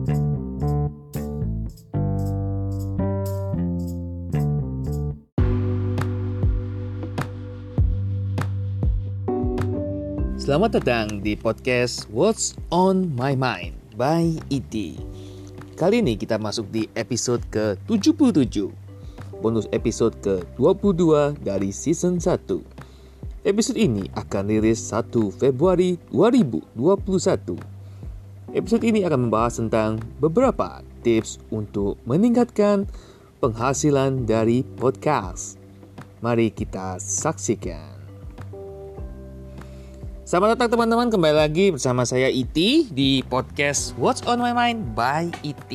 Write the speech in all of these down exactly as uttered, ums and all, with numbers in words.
Selamat datang di podcast What's on My Mind by I T. Kali ini kita masuk di episode ke tujuh puluh tujuh, bonus episode ke dua puluh dua dari season satu. Episode ini akan rilis satu Februari dua ribu dua puluh satu. Episode ini akan membahas tentang beberapa tips untuk meningkatkan penghasilan dari podcast. Mari kita saksikan. Selamat datang teman-teman, kembali lagi bersama saya I T di podcast What's on My Mind by I T.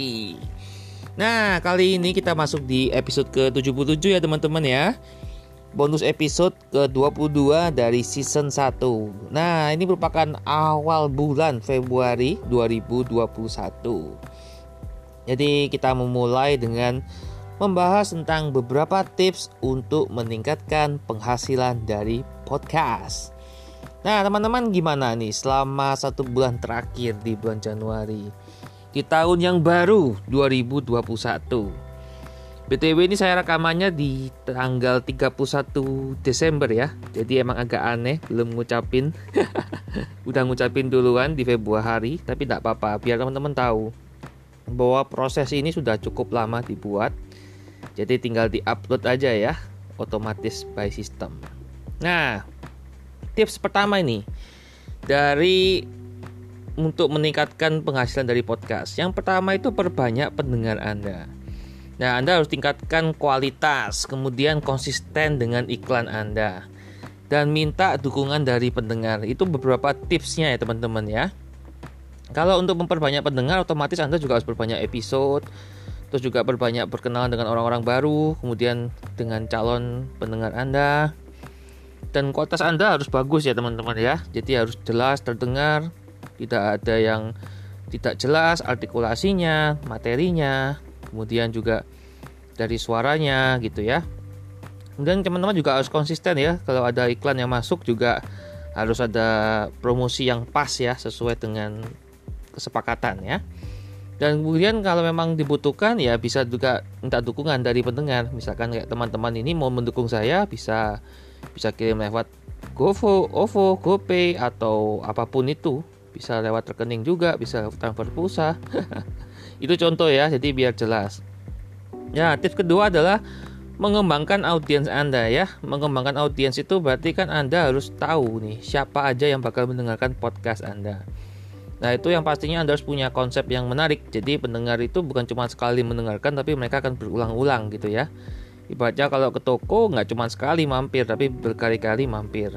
Nah, kali ini kita masuk di episode ke tujuh puluh tujuh ya teman-teman ya. Bonus episode ke dua puluh dua dari season satu. Nah, ini merupakan awal bulan Februari dua ribu dua puluh satu. Jadi kita memulai dengan membahas tentang beberapa tips untuk meningkatkan penghasilan dari podcast. Nah teman-teman, gimana nih selama satu bulan terakhir di bulan Januari di tahun yang baru dua ribu dua puluh satu. B T W ini saya rekamannya di tanggal tiga puluh satu Desember ya. Jadi emang agak aneh belum ngucapin. Udah ngucapin duluan di Februari, tapi tidak apa-apa biar teman-teman tahu bahwa proses ini sudah cukup lama dibuat. Jadi tinggal di-upload aja ya, otomatis by system. Nah, tips pertama ini dari untuk meningkatkan penghasilan dari podcast. Yang pertama itu perbanyak pendengar Anda. Nah, Anda harus tingkatkan kualitas, kemudian konsisten dengan iklan Anda, dan minta dukungan dari pendengar. Itu beberapa tipsnya ya teman-teman ya. Kalau untuk memperbanyak pendengar, otomatis Anda juga harus berbanyak episode, terus juga berbanyak berkenalan dengan orang-orang baru, kemudian dengan calon pendengar Anda. Dan kualitas Anda harus bagus ya teman-teman ya. Jadi harus jelas terdengar, tidak ada yang tidak jelas artikulasinya, materinya, kemudian juga dari suaranya gitu ya. Kemudian teman-teman juga harus konsisten ya. Kalau ada iklan yang masuk juga harus ada promosi yang pas ya, sesuai dengan kesepakatan ya. Dan kemudian kalau memang dibutuhkan ya bisa juga minta dukungan dari pendengar. Misalkan kayak teman-teman ini mau mendukung saya, bisa bisa kirim lewat GoVo, OVO, GoPay atau apapun itu. Bisa lewat rekening juga, bisa transfer pulsa. Itu contoh ya, jadi biar jelas. Ya, tips kedua adalah mengembangkan audiens Anda ya. Mengembangkan audiens itu berarti kan Anda harus tahu nih siapa aja yang bakal mendengarkan podcast Anda. Nah, itu yang pastinya Anda harus punya konsep yang menarik. Jadi pendengar itu bukan cuma sekali mendengarkan, tapi mereka akan berulang-ulang gitu ya. Ibaratnya kalau ke toko nggak cuma sekali mampir, tapi berkali-kali mampir.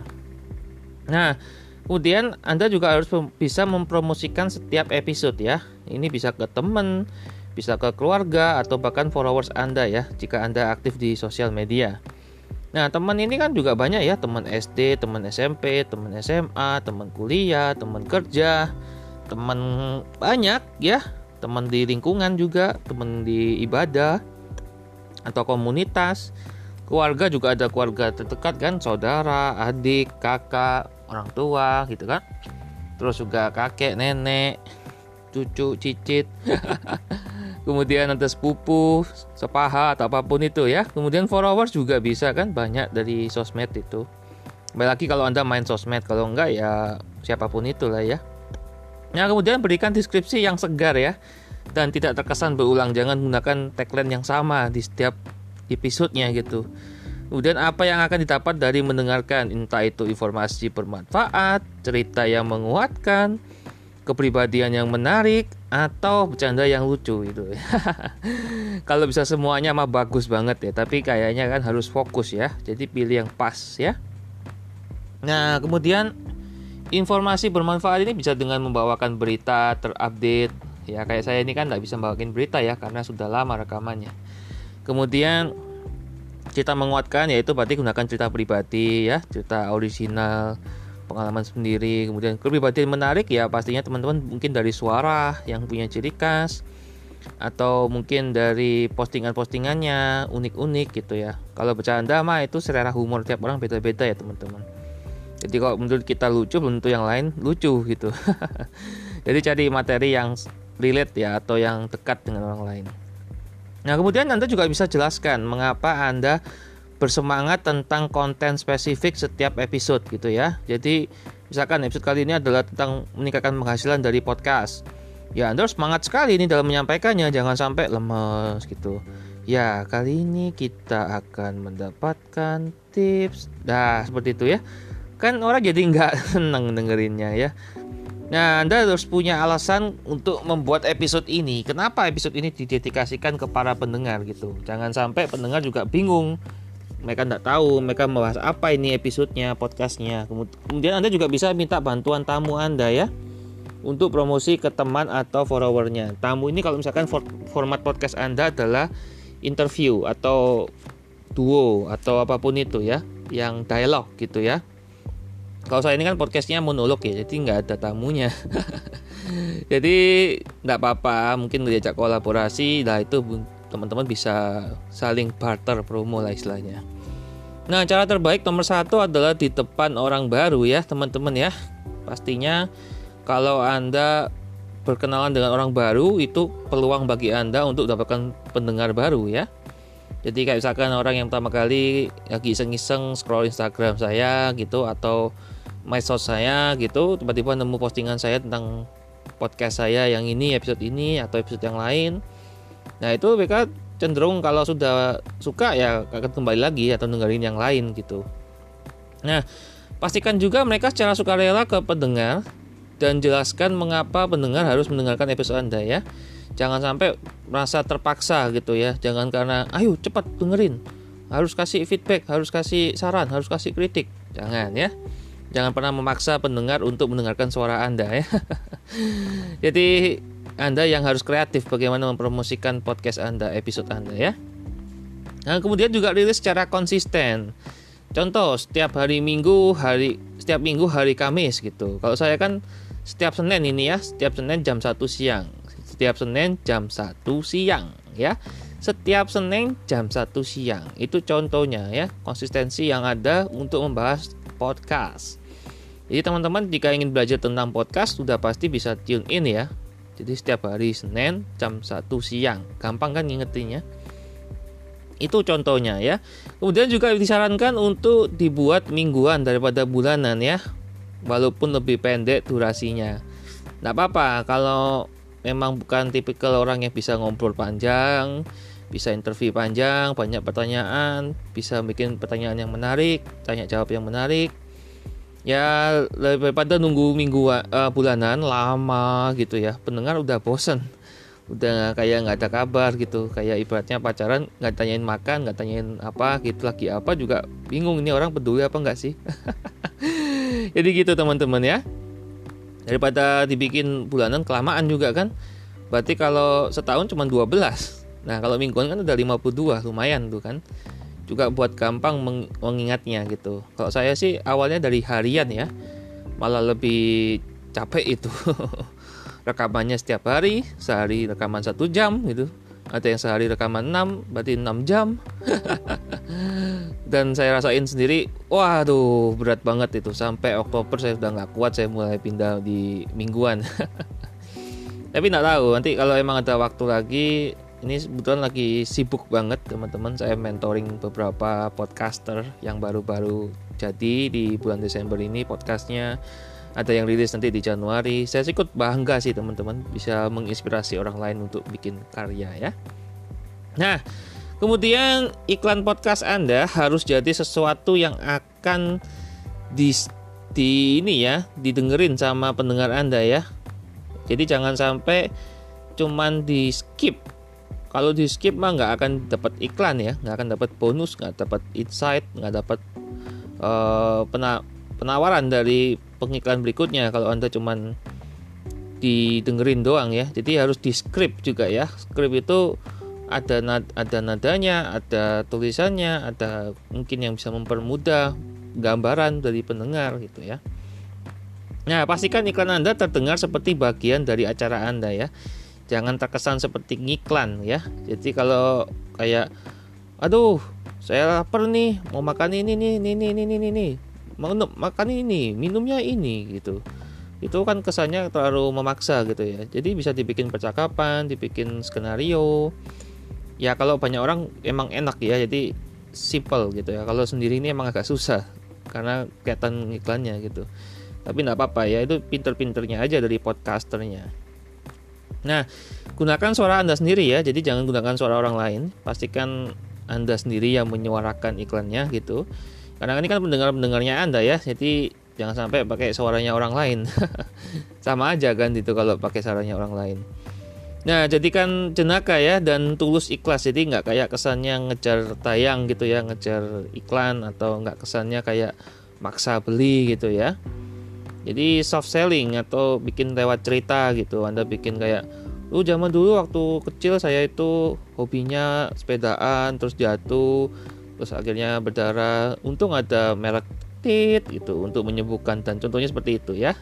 Nah, kemudian Anda juga harus bisa mempromosikan setiap episode ya. Ini bisa ke teman, bisa ke keluarga, atau bahkan followers Anda ya, jika Anda aktif di sosial media. Nah, teman ini kan juga banyak ya, teman S D, teman S M P, teman S M A, teman kuliah, teman kerja, teman banyak ya, teman di lingkungan juga, teman di ibadah atau komunitas. Keluarga juga ada keluarga terdekat kan, saudara, adik, kakak, orang tua gitu kan. Terus juga kakek, nenek, cucu, cicit. Kemudian ada sepupu, sepaha atau apapun itu ya. Kemudian followers juga bisa kan, banyak dari sosmed itu. Apalagi kalau Anda main sosmed, kalau enggak ya siapapun itulah ya. Nah, kemudian berikan deskripsi yang segar ya, dan tidak terkesan berulang. Jangan gunakan tagline yang sama di setiap episodenya gitu. Kemudian apa yang akan didapat dari mendengarkan, entah itu informasi bermanfaat, cerita yang menguatkan, kepribadian yang menarik, atau bercanda yang lucu gitu. Kalau bisa semuanya mah bagus banget ya, tapi kayaknya kan harus fokus ya. Jadi pilih yang pas ya. Nah, kemudian informasi bermanfaat ini bisa dengan membawakan berita terupdate. Ya kayak saya ini kan nggak bisa membawakan berita ya, karena sudah lama rekamannya. Kemudian cerita menguatkan, yaitu berarti gunakan cerita pribadi ya, cerita original, pengalaman sendiri. Kemudian kepribadian menarik ya, pastinya teman-teman mungkin dari suara yang punya ciri khas, atau mungkin dari postingan-postingannya unik-unik gitu ya. Kalau bercanda mah itu selera humor tiap orang beda-beda ya teman-teman. Jadi kalau menurut kita lucu, belum tentu yang lain lucu gitu. Jadi cari materi yang relate ya, atau yang dekat dengan orang lain. Nah, kemudian Anda juga bisa jelaskan mengapa Anda bersemangat tentang konten spesifik setiap episode gitu ya. Jadi misalkan episode kali ini adalah tentang meningkatkan penghasilan dari podcast. Ya, Anda harus semangat sekali ini dalam menyampaikannya, jangan sampai lemes gitu. Ya, kali ini kita akan mendapatkan tips. Nah, seperti itu ya. Kan orang jadi nggak seneng dengerinnya ya. Nah, Anda harus punya alasan untuk membuat episode ini. Kenapa episode ini didedikasikan ke para pendengar gitu. Jangan sampai pendengar juga bingung. Mereka nggak tahu mereka membahas apa ini episodenya, podcastnya. Kemudian Anda juga bisa minta bantuan tamu Anda ya, untuk promosi ke teman atau followernya. Tamu ini kalau misalkan format podcast Anda adalah interview atau duo atau apapun itu ya, yang dialog gitu ya. Kalau saya ini kan podcastnya monolog ya, jadi nggak ada tamunya. Jadi nggak apa-apa, mungkin diajak kolaborasi, lah itu teman-teman bisa saling barter promo lah istilahnya. Nah, cara terbaik nomor satu adalah di depan orang baru ya teman-teman ya. Pastinya kalau Anda berkenalan dengan orang baru, itu peluang bagi Anda untuk dapatkan pendengar baru ya. Jadi kayak misalkan orang yang pertama kali lagi iseng-iseng scroll Instagram saya gitu, atau medsos saya gitu, tiba-tiba nemu postingan saya tentang podcast saya yang ini, episode ini atau episode yang lain. Nah, itu mereka cenderung kalau sudah suka ya akan kembali lagi atau dengerin yang lain gitu. Nah, pastikan juga mereka secara sukarela ke pendengar dan jelaskan mengapa pendengar harus mendengarkan episode Anda ya. Jangan sampai merasa terpaksa gitu ya. Jangan karena ayo cepat dengerin, harus kasih feedback, harus kasih saran, harus kasih kritik. Jangan ya. Jangan pernah memaksa pendengar untuk mendengarkan suara Anda ya. Jadi Anda yang harus kreatif bagaimana mempromosikan podcast Anda, episode Anda ya. Nah, kemudian juga rilis secara konsisten. Contoh, setiap hari Minggu, hari setiap Minggu hari Kamis gitu. Kalau saya kan setiap Senin ini ya, setiap Senin jam satu siang. Setiap Senin jam satu siang ya. Setiap Senin jam satu siang. Itu contohnya ya, konsistensi yang ada untuk membahas podcast. Jadi teman-teman jika ingin belajar tentang podcast sudah pasti bisa tune in ya. Jadi setiap hari Senin jam satu siang. Gampang kan ngingetinnya? Itu contohnya ya. Kemudian juga disarankan untuk dibuat mingguan daripada bulanan ya. Walaupun lebih pendek durasinya. Nggak apa-apa kalau memang bukan tipikal orang yang bisa ngobrol panjang, bisa interview panjang, banyak pertanyaan, bisa bikin pertanyaan yang menarik, tanya jawab yang menarik. Ya daripada nunggu minggu uh, bulanan lama gitu ya, pendengar udah bosen, udah kayak nggak ada kabar gitu, kayak ibaratnya pacaran nggak tanyain makan, nggak tanyain apa gitu, lagi apa juga bingung ini orang peduli apa nggak sih. Jadi gitu teman-teman ya, daripada dibikin bulanan kelamaan juga kan. Berarti kalau setahun cuma dua belas, nah kalau mingguan kan udah lima puluh dua, lumayan tuh kan. Juga buat gampang meng- mengingatnya gitu. Kalau saya sih awalnya dari harian ya, malah lebih capek itu. Rekamannya setiap hari, sehari rekaman satu jam gitu. Ada yang sehari rekaman enam, berarti enam jam. Dan saya rasain sendiri, waduh berat banget itu. Sampai Oktober saya sudah nggak kuat, saya mulai pindah di mingguan. Tapi nggak tahu, nanti kalau emang ada waktu lagi. Ini sebetulnya lagi sibuk banget teman-teman. Saya mentoring beberapa podcaster yang baru-baru jadi di bulan Desember ini podcastnya. Ada yang rilis nanti di Januari. Saya ikut bangga sih teman-teman, bisa menginspirasi orang lain untuk bikin karya ya. Nah, kemudian iklan podcast Anda harus jadi sesuatu yang akan di, di ini ya, didengerin sama pendengar Anda ya. Jadi jangan sampai cuman di skip. Kalau di skip mah nggak akan dapat iklan ya, nggak akan dapat bonus, nggak dapat insight, nggak dapat uh, pena- penawaran dari pengiklan berikutnya. Kalau Anda cuman didengerin doang ya, jadi harus di script juga ya. Script itu ada nad- ada nadanya, ada tulisannya, ada mungkin yang bisa mempermudah gambaran dari pendengar gitu ya. Nah, pastikan iklan Anda terdengar seperti bagian dari acara Anda ya. Jangan terkesan seperti ngiklan ya. Jadi kalau kayak aduh, saya lapar nih, mau makan ini nih, ini ini ini ini. Mau makan ini, minumnya ini gitu. itu kan kesannya terlalu memaksa gitu ya. Jadi bisa dibikin percakapan, dibikin skenario. Ya kalau banyak orang emang enak ya, jadi simple gitu ya. Kalau sendiri ini emang agak susah karena kelihatan iklannya gitu. Tapi nggak apa-apa ya, itu pinter-pinternya aja dari podcasternya. Nah, gunakan suara Anda sendiri ya. Jadi jangan gunakan suara orang lain. Pastikan Anda sendiri yang menyuarakan iklannya gitu. Karena ini kan pendengar-pendengarnya Anda ya. Jadi jangan sampai pakai suaranya orang lain. Sama aja kan gitu kalau pakai suaranya orang lain. Nah, jadikan jenaka ya dan tulus ikhlas. Jadi nggak kayak kesannya ngejar tayang gitu ya, ngejar iklan, atau nggak kesannya kayak maksa beli gitu ya. Jadi soft selling atau bikin lewat cerita gitu. Anda bikin kayak, lu zaman dulu waktu kecil saya itu hobinya sepedaan, terus jatuh, terus akhirnya berdarah. Untung ada merek tit gitu untuk menyembuhkan, dan contohnya seperti itu ya.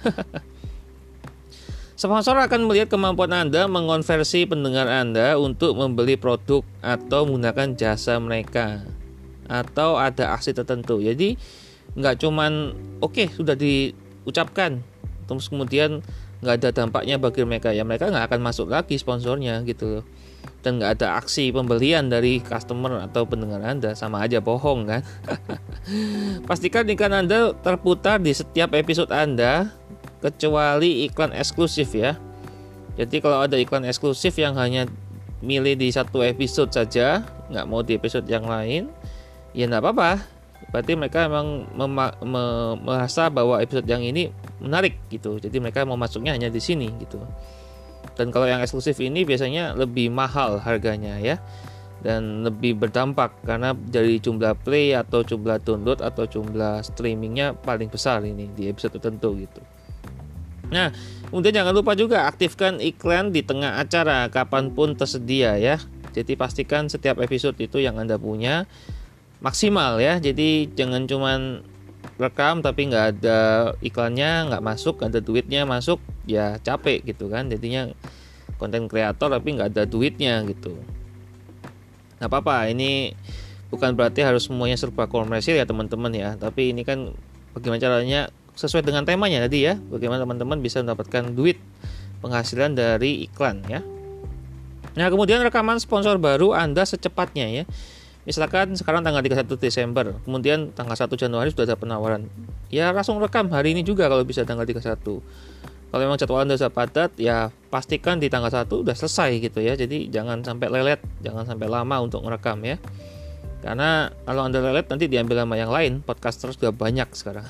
Sponsor akan melihat kemampuan Anda mengonversi pendengar Anda untuk membeli produk atau menggunakan jasa mereka, atau ada aksi tertentu. Jadi nggak cuman oke okay, sudah diucapkan terus kemudian nggak ada dampaknya bagi mereka, ya mereka nggak akan masuk lagi sponsornya gitu loh. Dan nggak ada aksi pembelian dari customer atau pendengar Anda, sama aja bohong kan. Pastikan iklan Anda terputar di setiap episode Anda, kecuali iklan eksklusif ya. Jadi kalau ada iklan eksklusif yang hanya milih di satu episode saja, nggak mau di episode yang lain, ya nggak apa-apa. Berarti mereka memang mema- me- merasa bahwa episode yang ini menarik gitu. Jadi mereka mau masuknya hanya di sini gitu. Dan kalau yang eksklusif ini biasanya lebih mahal harganya ya, dan lebih berdampak karena dari jumlah play atau jumlah download atau jumlah streamingnya paling besar ini di episode tertentu gitu. Nah, kemudian jangan lupa juga aktifkan iklan di tengah acara kapanpun tersedia ya. Jadi pastikan setiap episode itu yang Anda punya maksimal ya. Jadi jangan cuman rekam tapi nggak ada iklannya, nggak masuk, nggak ada duitnya masuk, ya capek gitu kan. Jadinya konten kreator tapi nggak ada duitnya gitu. Nggak apa-apa, ini bukan berarti harus semuanya serba komersil ya teman-teman ya. Tapi ini kan bagaimana caranya sesuai dengan temanya tadi ya, bagaimana teman-teman bisa mendapatkan duit penghasilan dari iklan ya. Nah, kemudian rekaman sponsor baru Anda secepatnya ya. Misalkan sekarang tanggal tiga puluh satu Desember, kemudian tanggal satu Januari sudah ada penawaran. Ya langsung rekam hari ini juga kalau bisa tanggal tiga puluh satu. Kalau memang jadwal Anda sudah padat, ya pastikan di tanggal satu udah selesai gitu ya. Jadi jangan sampai lelet, jangan sampai lama untuk merekam ya. Karena kalau Anda lelet nanti diambil sama yang lain, podcaster sudah banyak sekarang.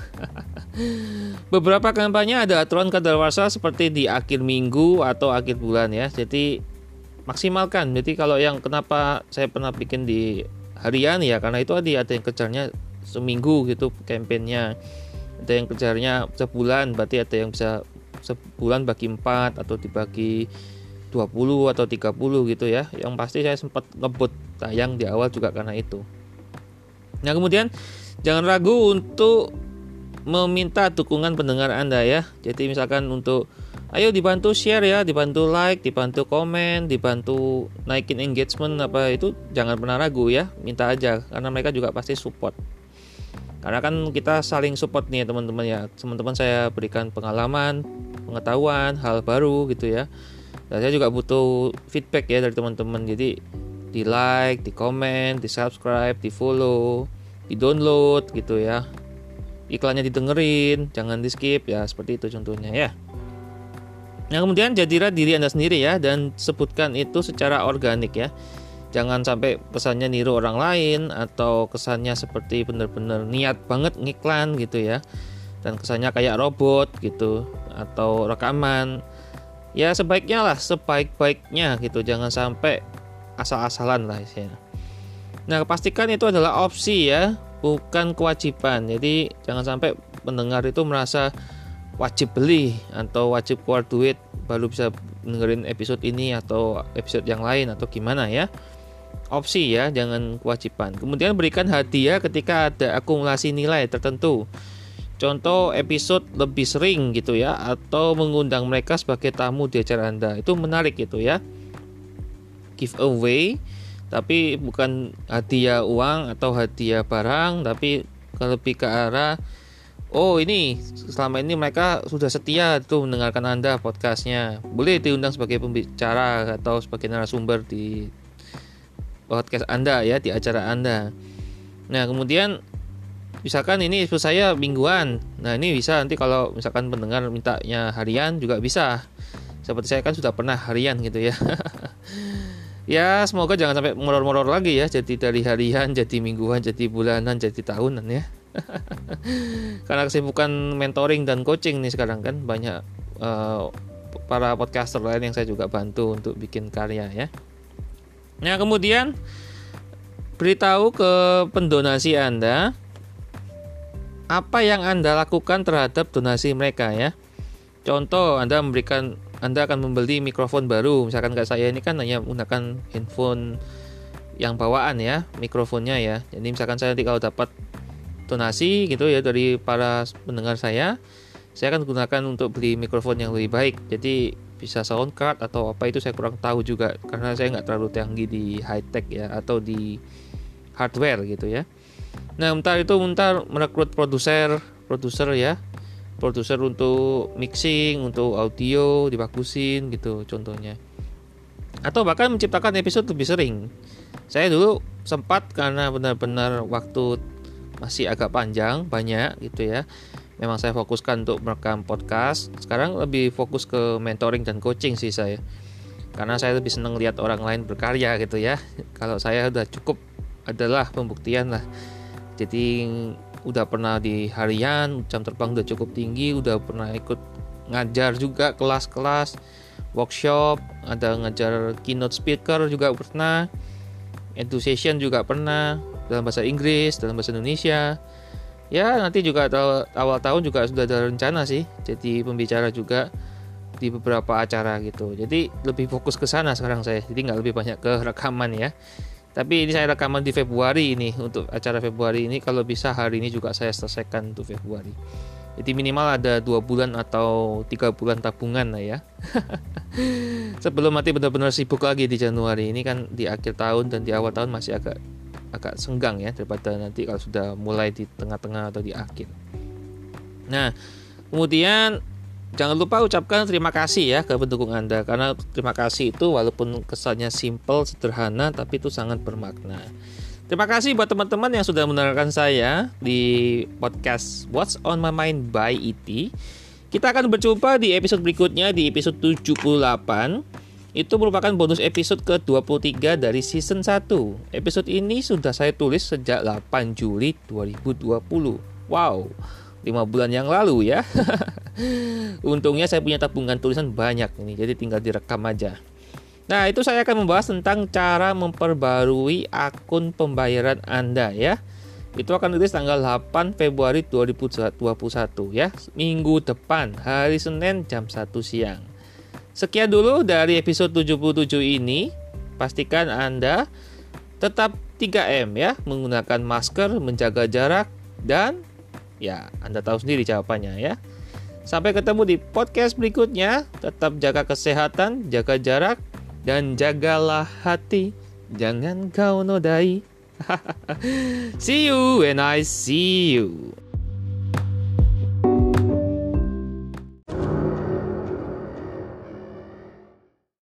Beberapa kampanye ada aturan kadaluarsa seperti di akhir minggu atau akhir bulan ya. Jadi maksimalkan. Jadi kalau yang kenapa saya pernah bikin di harian ya, karena itu tadi ada yang kejarnya seminggu gitu kampanyenya, ada yang kejarnya sebulan, berarti ada yang bisa sebulan bagi empat atau dibagi dua puluh atau tiga puluh gitu ya. Yang pasti saya sempat ngebut tayang di awal juga karena itu. Nah, kemudian jangan ragu untuk meminta dukungan pendengar Anda ya. Jadi misalkan untuk ayo dibantu share ya, dibantu like, dibantu komen, dibantu naikin engagement apa itu, jangan pernah ragu ya, minta aja karena mereka juga pasti support. Karena kan kita saling support nih teman-teman ya. Teman-teman saya berikan pengalaman, pengetahuan, hal baru gitu ya. Dan saya juga butuh feedback ya dari teman-teman. Jadi di like, di komen, di subscribe, di follow, di download gitu ya. Iklannya didengerin, jangan di skip ya, seperti itu contohnya ya. Nah, kemudian jadilah diri Anda sendiri ya, dan sebutkan itu secara organik ya. Jangan sampai kesannya niru orang lain atau kesannya seperti benar-benar niat banget ngiklan gitu ya. Dan kesannya kayak robot gitu atau rekaman. Ya sebaiknya lah, sebaik-baiknya gitu. Jangan sampai asal-asalan lah isinya. Nah, pastikan itu adalah opsi ya, bukan kewajiban. Jadi jangan sampai pendengar itu merasa wajib beli atau wajib keluar duit baru bisa dengerin episode ini atau episode yang lain atau gimana ya. Opsi ya, jangan kewajiban. Kemudian berikan hadiah ketika ada akumulasi nilai tertentu. Contoh episode lebih sering gitu ya, atau mengundang mereka sebagai tamu di acara Anda. Itu menarik gitu ya. Giveaway, tapi bukan hadiah uang atau hadiah barang, tapi lebih ke arah oh ini selama ini mereka sudah setia tuh mendengarkan Anda podcastnya, boleh diundang sebagai pembicara atau sebagai narasumber di podcast Anda ya, di acara Anda. Nah kemudian misalkan ini episode saya mingguan, nah ini bisa nanti kalau misalkan pendengar mintanya harian juga bisa. Seperti saya kan sudah pernah harian gitu ya. Ya semoga jangan sampai molor-molor lagi ya, jadi dari harian jadi mingguan, jadi bulanan, jadi tahunan ya. Karena kesibukan mentoring dan coaching nih sekarang kan banyak uh, para podcaster lain yang saya juga bantu untuk bikin karya ya. Nah kemudian beritahu ke pendonasi Anda apa yang Anda lakukan terhadap donasi mereka ya. Contoh, Anda memberikan Anda akan membeli mikrofon baru. Misalkan kayak saya ini kan hanya menggunakan handphone yang bawaan ya, mikrofonnya ya. Jadi misalkan saya nanti kalau dapat donasi gitu ya dari para pendengar saya, saya akan gunakan untuk beli mikrofon yang lebih baik. Jadi bisa sound card atau apa itu saya kurang tahu juga, karena saya nggak terlalu tinggi di high tech ya atau di hardware gitu ya. Nah, entar itu entar merekrut produser, produser ya. Produser untuk mixing, untuk audio dibagusin gitu contohnya. Atau bahkan menciptakan episode lebih sering. Saya dulu sempat karena benar-benar waktu masih agak panjang, banyak gitu ya. Memang saya fokuskan untuk merekam podcast. Sekarang lebih fokus ke mentoring dan coaching sih saya. Karena saya lebih senang lihat orang lain berkarya gitu ya. Kalau saya udah cukup adalah pembuktian lah. Jadi udah pernah di harian, jam terbang udah cukup tinggi, udah pernah ikut ngajar juga kelas-kelas, workshop, ada ngajar keynote speaker juga pernah, education juga pernah, dalam bahasa Inggris, dalam bahasa Indonesia. Ya nanti juga awal tahun juga sudah ada rencana sih, jadi pembicara juga di beberapa acara gitu. Jadi lebih fokus ke sana sekarang saya, jadi nggak lebih banyak ke rekaman ya. Tapi ini saya rekaman di Februari ini, untuk acara Februari ini kalau bisa hari ini juga saya selesaikan untuk Februari. Jadi minimal ada dua bulan atau tiga bulan tabungan lah ya. Sebelum nanti benar-benar sibuk lagi di Januari ini kan, di akhir tahun dan di awal tahun masih agak agak senggang ya, daripada nanti kalau sudah mulai di tengah-tengah atau di akhir. Nah kemudian jangan lupa ucapkan terima kasih ya ke pendukung Anda, karena terima kasih itu walaupun kesannya simple, sederhana, tapi itu sangat bermakna. Terima kasih buat teman-teman yang sudah mendengarkan saya di podcast What's on My Mind by E T. Kita akan berjumpa di episode berikutnya, di episode tujuh puluh delapan. Itu merupakan bonus episode ke dua puluh tiga dari season satu. Episode ini sudah saya tulis sejak delapan Juli dua ribu dua puluh. Wow, lima bulan yang lalu ya. Untungnya saya punya tabungan tulisan banyak ini, jadi tinggal direkam aja. Nah itu saya akan membahas tentang cara memperbarui akun pembayaran Anda ya. Itu akan ditulis tanggal delapan Februari dua ribu dua puluh satu ya, minggu depan, hari Senin jam satu siang. Sekian dulu dari episode tujuh puluh tujuh ini. Pastikan Anda tetap tiga M ya, menggunakan masker, menjaga jarak, dan ya Anda tahu sendiri jawabannya ya. Sampai ketemu di podcast berikutnya. Tetap jaga kesehatan, jaga jarak, dan jagalah hati. Jangan kau nodai. See you when I see you.